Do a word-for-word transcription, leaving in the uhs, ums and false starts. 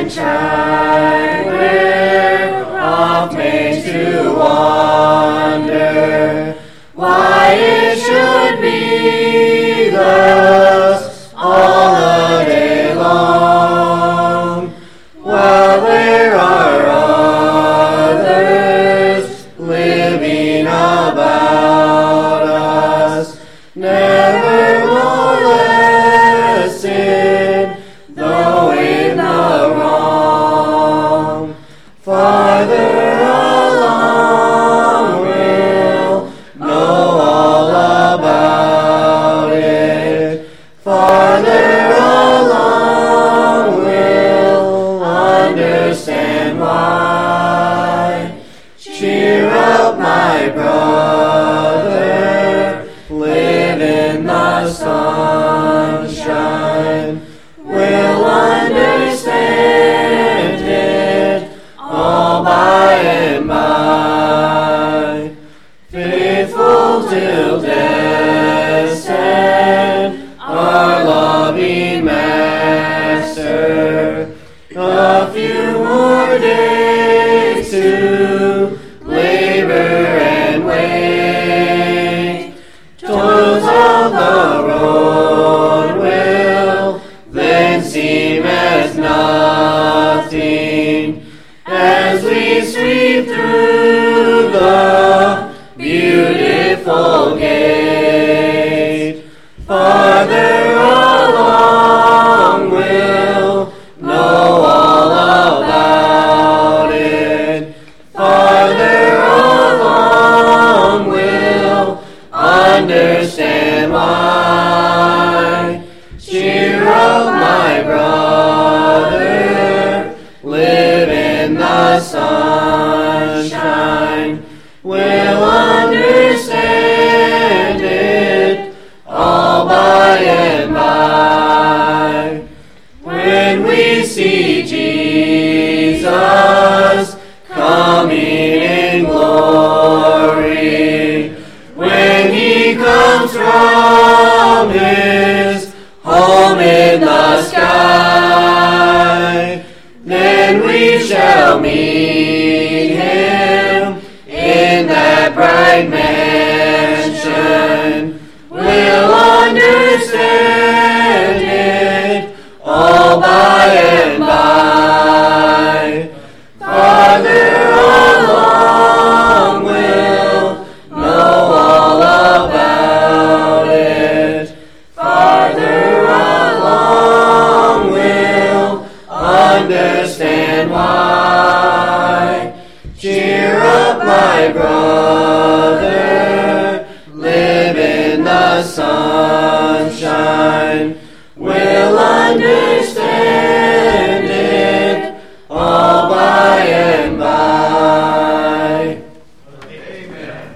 and shine, we're oft made to wonder why it should be thus all the day long, while there are others living about us, never molested, though in the wrong. Farther along we'll know all about it. Farther along we'll understand why. Cheer up, my brother, live in the sunshine. We'll understand it all by and by. Faithful till death, stand our loving Master. A few more days to labor and wait. Toils of the road will then seem as nothing as we sweep through the beautiful gate. Farther along we'll know all about it. Farther along we'll understand why. Cheer up, my brother, live in the sunshine. We'll understand it all by and by. When we see Jesus coming in glory, when he comes from his home in the sky, then we shall meet him in that bright mansion. We'll understand it all by and by. Farther along we'll know all about it. Farther along we'll understand why. Cheer up, my brother,